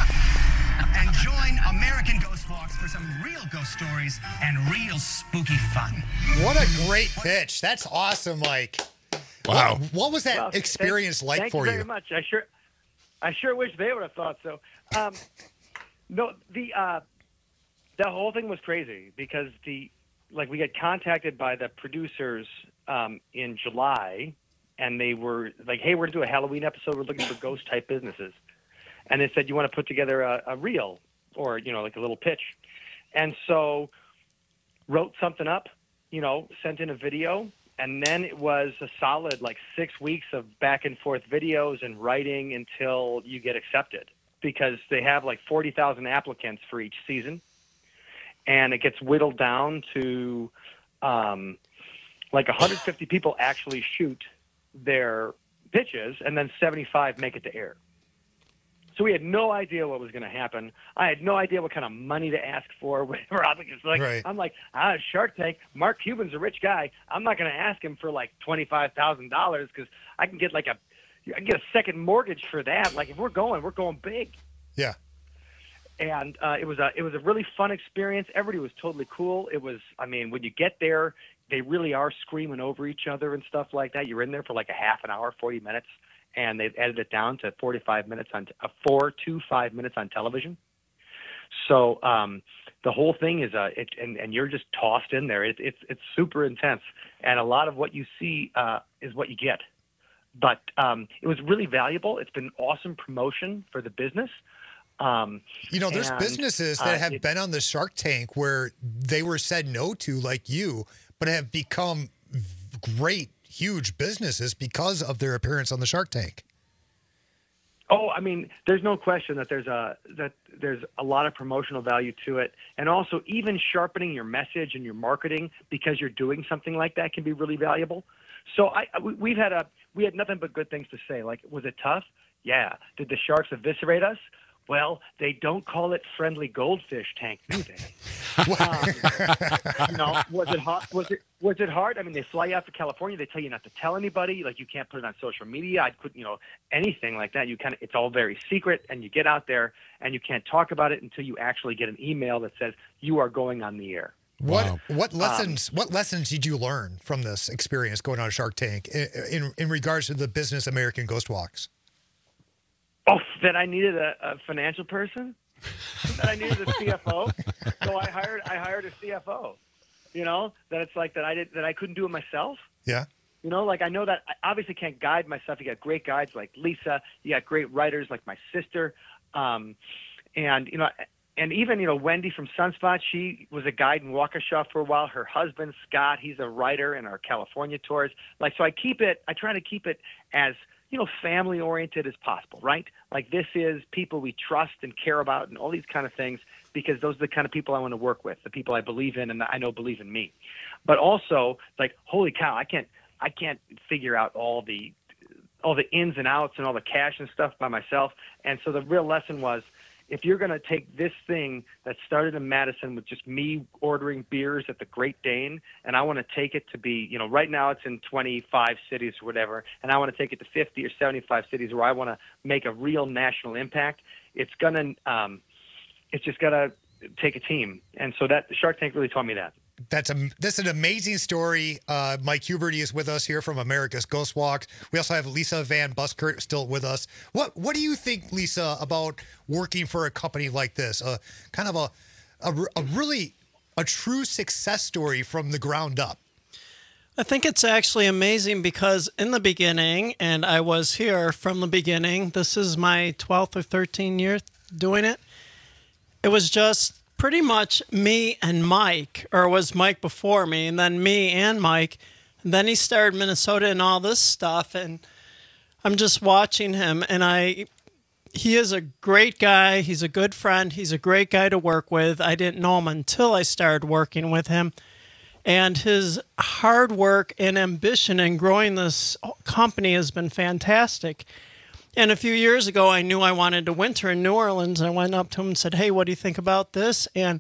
and join American Ghost Walks for some real ghost stories and real spooky fun? What a great pitch. That's awesome, Mike. Wow. What, what was that Well, experience thank, like thank for you you? very much. I sure, I sure wish they would have thought so. Um, no, the uh, the whole thing was crazy because the like we got contacted by the producers um, in July, and they were like, "Hey, we're gonna do a Halloween episode. We're looking for ghost type businesses," and they said, "You want to put together a, a reel or you know like a little pitch," and so wrote something up, you know, sent in a video. And then it was a solid like six weeks of back and forth videos and writing until you get accepted because they have like forty thousand applicants for each season. And it gets whittled down to um, like one hundred fifty people actually shoot their pitches and then seventy-five make it to air. So we had no idea what was going to happen. I had no idea what kind of money to ask for. Whatever. I'm like, Right. I'm like, ah, Shark Tank. Mark Cuban's a rich guy. I'm not going to ask him for like twenty-five thousand dollars because I can get like a, I can get a second mortgage for that. Like if we're going, we're going big. Yeah. And uh, it was a, it was a really fun experience. Everybody was totally cool. It was, I mean, when you get there, they really are screaming over each other and stuff like that. You're in there for like a half an hour, forty minutes. And they've edited it down to forty-five minutes on uh, four to five minutes on television. So um, the whole thing is, uh, it, and, and you're just tossed in there. It, it's it's super intense, and a lot of what you see uh, is what you get. But um, it was really valuable. It's been awesome promotion for the business. Um, You know, there's and, businesses uh, that have it- been on the Shark Tank where they were said no to, like you, but have become great, huge businesses because of their appearance on the Shark Tank. Oh, I mean, there's no question that there's a that there's a lot of promotional value to it, and also even sharpening your message and your marketing because you're doing something like that can be really valuable. So I we- we've had a we had nothing but good things to say. Like, was it tough? Yeah. Did the sharks eviscerate us? Well, they don't call it friendly goldfish tank, do they? um, you know, was it hard? Was it was it hard? I mean, they fly you out to California. They tell you not to tell anybody. Like, you can't put it on social media. I couldn't, you know, anything like that. You kind of, it's all very secret. And you get out there and you can't talk about it until you actually get an email that says you are going on the air. What Wow. what lessons what lessons did you learn from this experience going on Shark Tank in, in in regards to the business American Ghost Walks? Oh, that I needed a, a financial person. That I needed a C F O. So I hired I hired a C F O. You know, that it's like that I did that I couldn't do it myself. Yeah. You know, like I know that I obviously can't guide myself. You got great guides like Lisa. You got great writers like my sister. Um, and, you know, and even, you know, Wendy from Sunspot, she was a guide in Waukesha for a while. Her husband, Scott, he's a writer in our California tours. Like, so I keep it, I try to keep it as, you know, family oriented as possible, right? Like this is people we trust and care about and all these kind of things, because those are the kind of people I want to work with, the people I believe in and I know believe in me. But also, like, holy cow, I can't, I can't figure out all the all the ins and outs and all the cash and stuff by myself. And so the real lesson was, if you're going to take this thing that started in Madison with just me ordering beers at the Great Dane, and I want to take it to be, you know, right now it's in twenty-five cities or whatever, and I want to take it to fifty or seventy-five cities where I want to make a real national impact, it's going to, um, it's just got to take a team. And so that Shark Tank really taught me that. That's a that's an amazing story. Uh, Mike Huberty is with us here from America's Ghost Walk. We also have Lisa Van Buskirk still with us. What what do you think, Lisa, about working for a company like this? Uh, kind of a, a a really a true success story from the ground up. I think it's actually amazing because in the beginning, and I was here from the beginning, this is my twelfth or thirteenth year doing it. It was just pretty much me and Mike, or it was Mike before me, and then me and Mike. And then he started Minnesota and all this stuff, and I'm just watching him, and I, he is a great guy. He's a good friend. He's a great guy to work with. I didn't know him until I started working with him. And his hard work and ambition in growing this company has been fantastic. And a few years ago, I knew I wanted to winter in New Orleans. I went up to him and said, hey, what do you think about this? And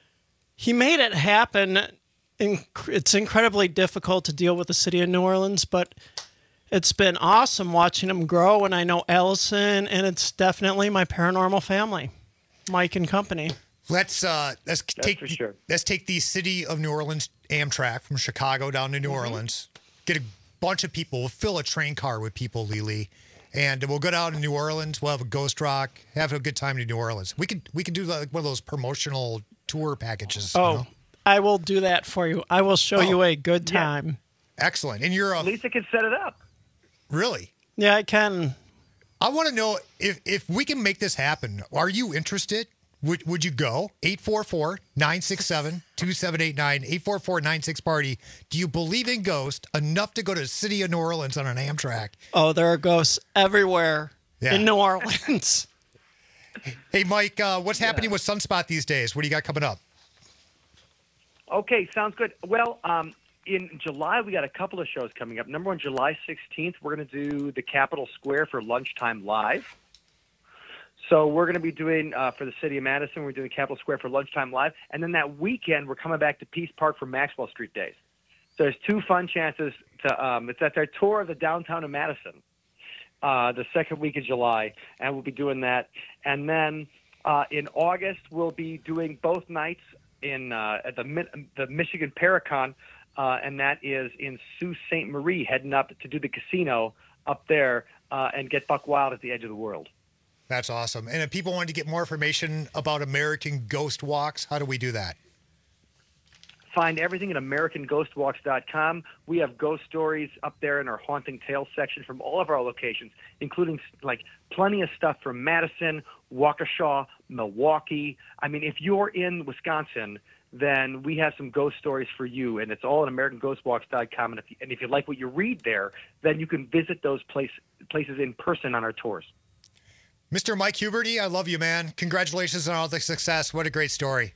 he made it happen. It's incredibly difficult to deal with the city of New Orleans, but it's been awesome watching him grow. And I know Allison, and it's definitely my paranormal family, Mike and company. Let's uh, let's That's take for sure. let's take the city of New Orleans Amtrak from Chicago down to New Mm-hmm. Orleans. Get a bunch of people. We'll fill a train car with people, Lily. And we'll go down to New Orleans. We'll have a ghost rock, have a good time in New Orleans. We could we could do like one of those promotional tour packages. Oh, you know? I will do that for you. I will show Oh, you a good time. Excellent. And you're a, Lisa can set it up. Really? Yeah, I can. I want to know if if we can make this happen. Are you interested? Would would you go? eight four four, nine six seven, two seven eight nine, eight four four, nine six party. Do you believe in ghosts enough to go to the city of New Orleans on an Amtrak? Oh, there are ghosts everywhere Yeah. in New Orleans. Hey, Mike, uh, what's happening with Sunspot these days? What do you got coming up? Okay, sounds good. Well, um, in July, we got a couple of shows coming up. Number one, July sixteenth, we're going to do the Capitol Square for Lunchtime Live. So we're going to be doing, uh, for the city of Madison, we're doing Capitol Square for Lunchtime Live. And then that weekend, we're coming back to Peace Park for Maxwell Street Days. So there's two fun chances to, um, it's at their tour of the downtown of Madison, uh, the second week of July. And we'll be doing that. And then uh, in August, we'll be doing both nights in uh, at the Mi- the Michigan Paracon, uh, and that is in Sault Ste. Marie, heading up to do the casino up there uh, and get buck wild at the edge of the world. That's awesome. And if people wanted to get more information about American Ghost Walks, how do we do that? Find everything at American Ghost Walks dot com. We have ghost stories up there in our Haunting Tales section from all of our locations, including like plenty of stuff from Madison, Waukesha, Milwaukee. I mean, if you're in Wisconsin, then we have some ghost stories for you, and it's all at American Ghost Walks dot com. And if you, and if you like what you read there, then you can visit those place, places in person on our tours. Mister Mike Huberty, I love you, man. Congratulations on all the success. What a great story.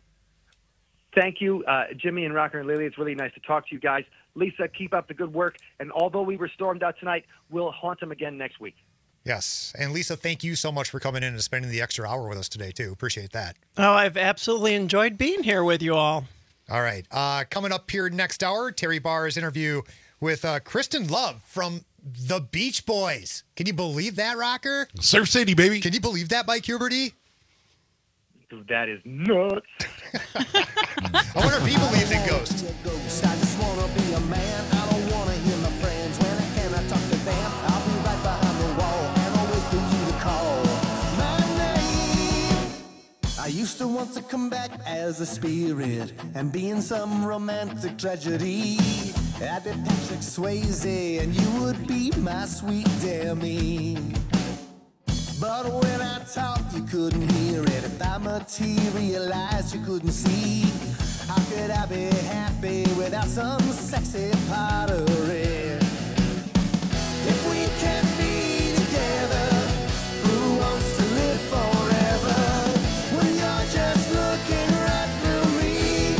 Thank you, uh, Jimmy and Rocker and Lily. It's really nice to talk to you guys. Lisa, keep up the good work. And although we were stormed out tonight, we'll haunt them again next week. Yes. And Lisa, thank you so much for coming in and spending the extra hour with us today, too. Appreciate that. Oh, I've absolutely enjoyed being here with you all. All right. Uh, coming up here next hour, Terry Barr's interview with uh, Kristen Love from the Beach Boys. Can you believe that, Rocker? Surf City, baby. Can you believe that, Mike Huberty? That is nuts. I wonder if he believes in ghosts. I just wanna be a man. I don't wanna hear my friends. When I cannot talk to them, I'll be right behind the wall and I'll wait for you to call my name. I used to want to come back as a spirit and be in some romantic tragedy. I'd be Patrick Swayze and you would be my sweet Demi. But when I talked, you couldn't hear it. If I materialized, you couldn't see. How could I be happy without some sexy pottery? If we can't be together, who wants to live forever? When you're just looking right through me.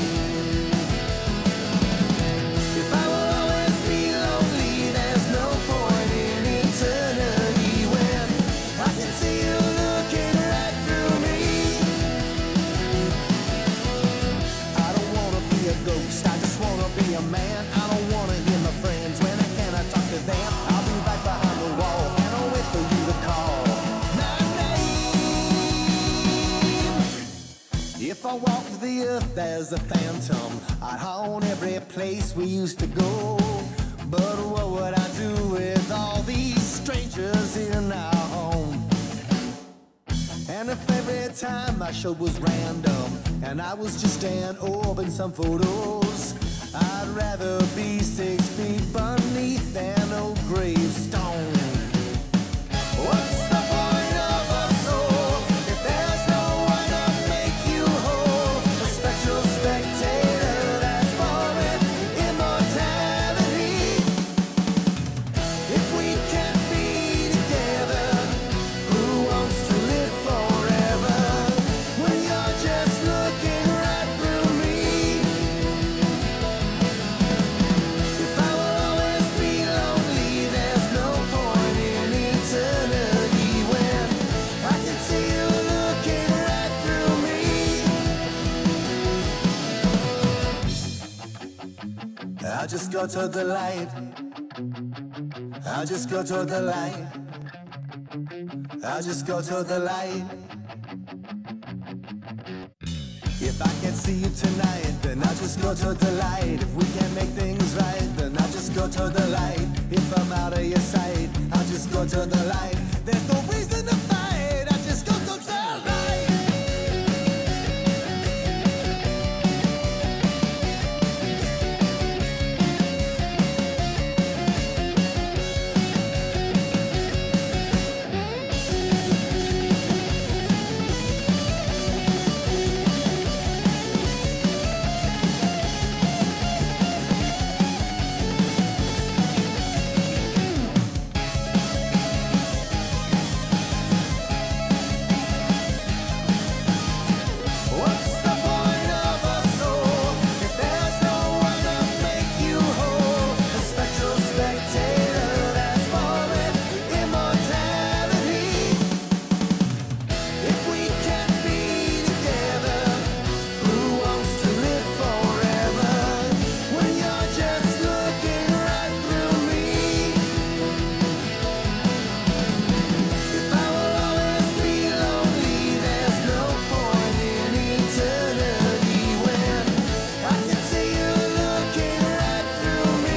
If I will always be lonely, there's no point in eternity when I can see you looking right through me. I don't wanna be a ghost, I just wanna be a man. I don't wanna hear my friends when I cannot talk to them. I'll be right behind the wall and I'll wait for you to call my name. If I walked the earth as a phantom, I'd haunt every place we used to go. But what would I do with all these strangers in our home? And if every time I showed was random and I was just an orb in some photos, I'd rather be six feet beneath an old gravestone. What's the point of a soul if there's no one to make you whole? A spectral spectator that's foreign immortality. If we can't be together, who wants to live forever? When you're just looking right through me. If I will always be lonely, there's no point in eternity when I can see you looking right through me. I'll just go to the light. I'll just go to the light. I'll just go to the light. If I can't see you tonight, then I'll just go to the light. If we can't make things right, then I'll just go to the light. If I'm out of your sight, I'll just go to the light. There's no reason to fight, I'll just go to the light. What's the point of a soul if there's no one to make you whole? A spectral spectator that's foreign immortality. If we can't be together, who wants to live forever? When you're just looking right through me. If I will always be lonely, there's no point in eternity when I can see you looking right through me.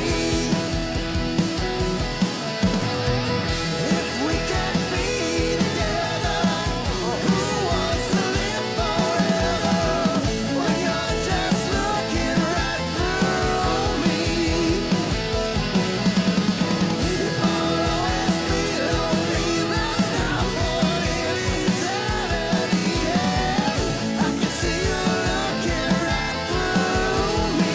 If we can't be together, who wants to live forever? When you're just looking right through me. If I'll always be lonely, there's no point in eternity. Yeah, I can see you looking right through me.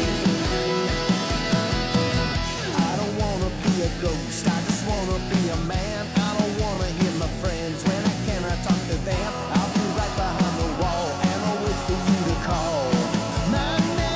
I don't wanna be a ghost, I just wanna be a man. I don't wanna hear my friends when I cannot talk to them. I'll be right behind the wall and I'll wait for you to call my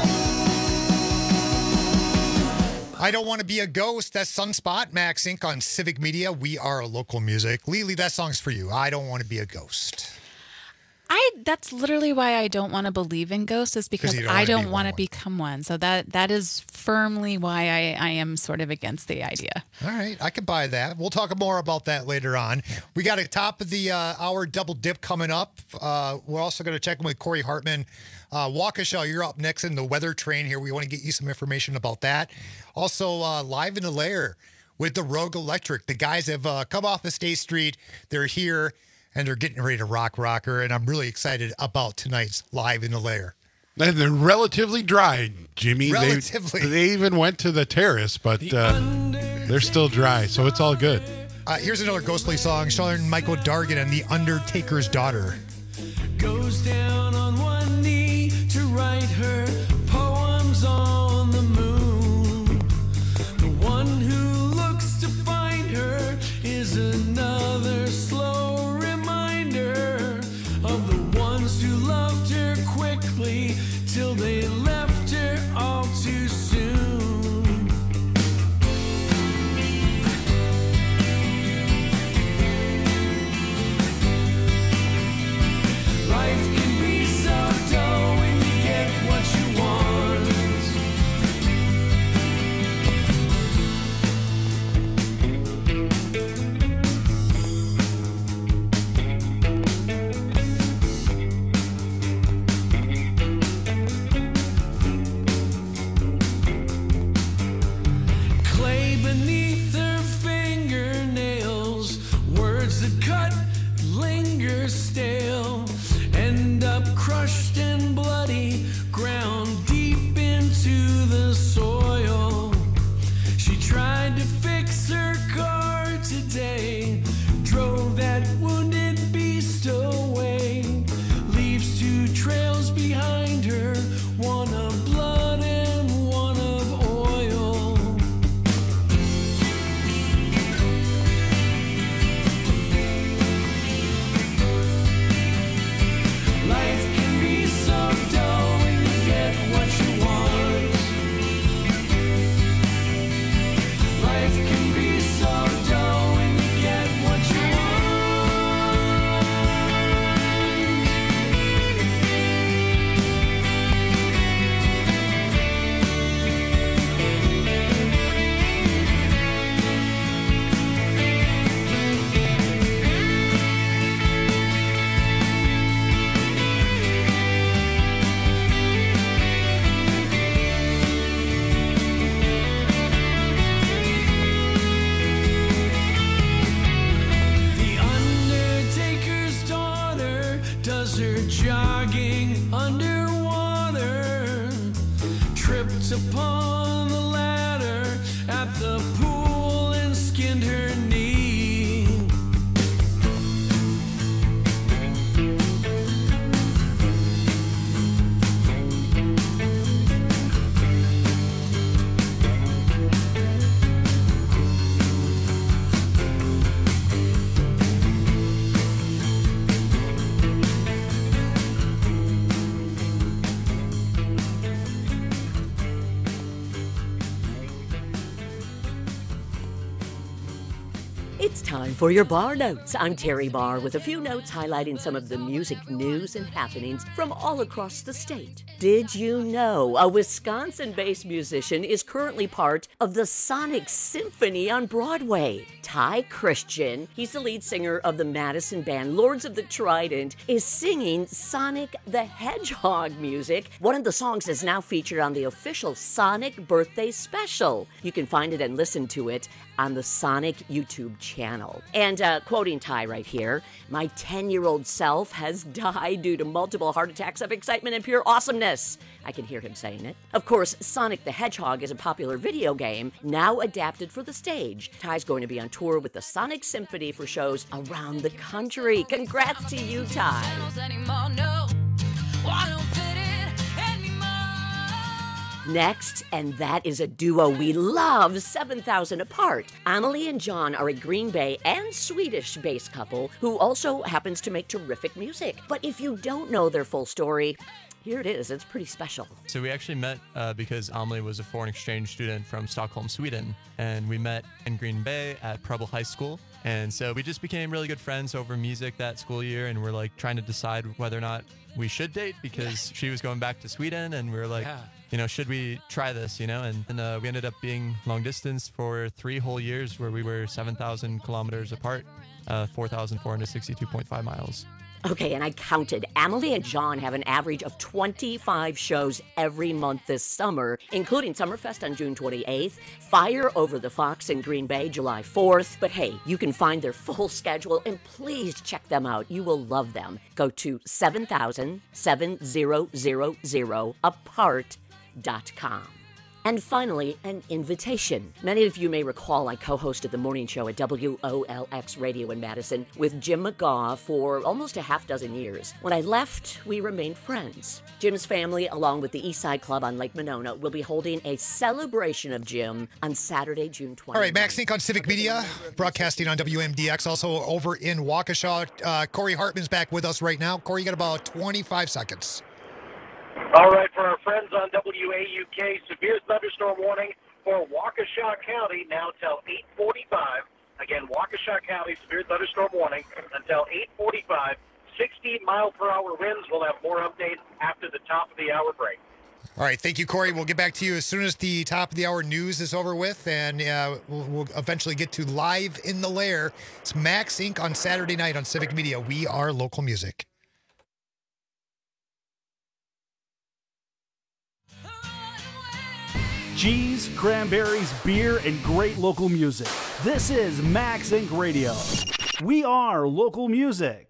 name. I don't want to be a ghost. That's Sunspot, Max Inc on Civic Media. We are local music. Lily, that song's for you. I don't want to be a ghost. I that's literally why I don't want to believe in ghosts, is because you don't I wanna don't be want to become one. So that that is firmly why I, I am sort of against the idea. All right, I could buy that. We'll talk more about that later on. We got a top of the uh, hour double dip coming up. Uh, we're also going to check in with Corey Hartman. Uh, Waukesha, you're up next in the weather train here. We want to get you some information about that. Also, uh, live in the lair with the Rogue Electric. The guys have uh, come off of State Street. They're here, and they're getting ready to rock rocker, and I'm really excited about tonight's Live in the Lair. And they're relatively dry, Jimmy. Relatively. They, they even went to the terrace, but uh, they're still dry, so it's all good. Uh, here's another ghostly song, Shawn Michael Dargan and The Undertaker's Daughter. Goes down on one knee to write her poems on the moon. The one who looks to find her is another slow reminder of the ones who loved her quickly till they left her all too soon. Life can be so dull when you get what you want. Clay beneath her fingernails, words that cut linger stale, end up crushed and bloody, ground deep into the soil. She tried to fix her car today, drove that wounded beast away, leaves two trails behind her, one of blood and one of oil. Life can be so dull when you get what you want. Life can be so dull when you get what you The Undertaker's daughter does her jogging underwater, tripped upon the ladder at the pool and skinned her knee. It's time for your Bar Notes. I'm Terry Barr with a few notes highlighting some of the music news and happenings from all across the state. Did you know a Wisconsin-based musician is currently part of the Sonic Symphony on Broadway? Ty Christian, he's the lead singer of the Madison band Lords of the Trident, is singing Sonic the Hedgehog music. One of the songs is now featured on the official Sonic Birthday Special. You can find it and listen to it on the Sonic YouTube channel. And uh, quoting Ty right here, my ten-year-old self has died due to multiple heart attacks of excitement and pure awesomeness. I can hear him saying it. Of course, Sonic the Hedgehog is a popular video game now adapted for the stage. Ty's going to be on tour with the Sonic Symphony for shows around the country. Congrats to you, Ty. Next, and that is a duo we love, seven thousand Apart. Amelie and John are a Green Bay and Swedish-based couple who also happens to make terrific music. But if you don't know their full story, Here it is. It's pretty special. So we actually met uh, because Amelie was a foreign exchange student from Stockholm, Sweden, and we met in Green Bay at Preble High School. And so we just became really good friends over music that school year, and we're like trying to decide whether or not we should date because she was going back to Sweden, and we were like, Yeah. you know, should we try this, you know? And, and uh, we ended up being long distance for three whole years where we were seven thousand kilometers apart, uh, four thousand four hundred sixty-two point five miles. Okay, and I counted. Amelie and John have an average of twenty-five shows every month this summer, including Summerfest on June twenty-eighth, Fire Over the Fox in Green Bay July fourth. But hey, you can find their full schedule, and please check them out. You will love them. Go to seven thousand seven thousand apart dot com. And finally, an invitation. Many of you may recall I co-hosted the morning show at W O L X Radio in Madison with Jim McGaw for almost a half dozen years. When I left, we remained friends. Jim's family, along with the Eastside Club on Lake Monona, will be holding a celebration of Jim on Saturday, June twentieth. All right, Max Inc on Civic Media, broadcasting on W M D X, also over in Waukesha. Uh, Corey Hartman's back with us right now. Corey, you got about twenty-five seconds. All right, for our friends on W A U K, severe thunderstorm warning for Waukesha County now till eight forty-five. Again, Waukesha County, severe thunderstorm warning until eight forty-five. sixty mile per hour winds. We'll have more updates after the top of the hour break. All right, thank you, Corey. We'll get back to you as soon as the top of the hour news is over with, and uh, we'll, we'll eventually get to Live in the Lair. It's Max Inc on Saturday night on Civic Media. We are local music. Cheese, cranberries, beer, and great local music. This is Max Inc Radio. We are local music.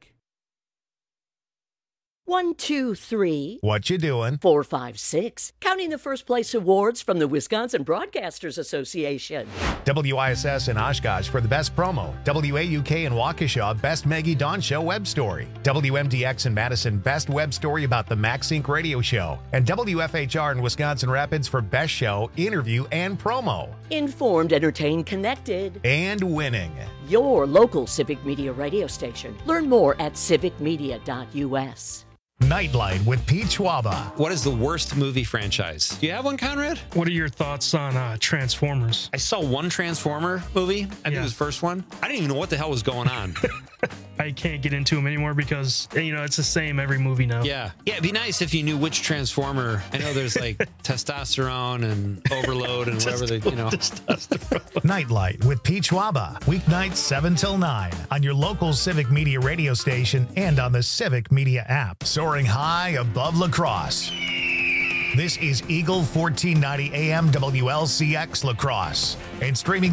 One, two, three. What you doing? Four, five, six. Counting the first place awards from the Wisconsin Broadcasters Association. W I S S in Oshkosh for the best promo. W A U K in Waukesha, best Maggie Dawn Show web story. W M D X in Madison, best web story about the Max Inc radio show. And W F H R in Wisconsin Rapids for best show, interview, and promo. Informed, entertained, connected. And winning. Your local Civic Media radio station. Learn more at civic media dot U S. Nightlight with Pete Schwaba. What is the worst movie franchise? Do you have one, Conrad? What are your thoughts on uh, Transformers? I saw one Transformer movie. I think Yeah. it was the first one. I didn't even know what the hell was going on. I can't get into them anymore because, you know, it's the same every movie now. Yeah. Yeah, it'd be nice if you knew which Transformer. I know there's like testosterone and overload and whatever they, you know. Nightlight with Pete Schwaba. Weeknights seven till nine on your local Civic Media radio station and on the Civic Media app. Soaring high above La Crosse. This is Eagle fourteen ninety A M W L C X La Crosse and streaming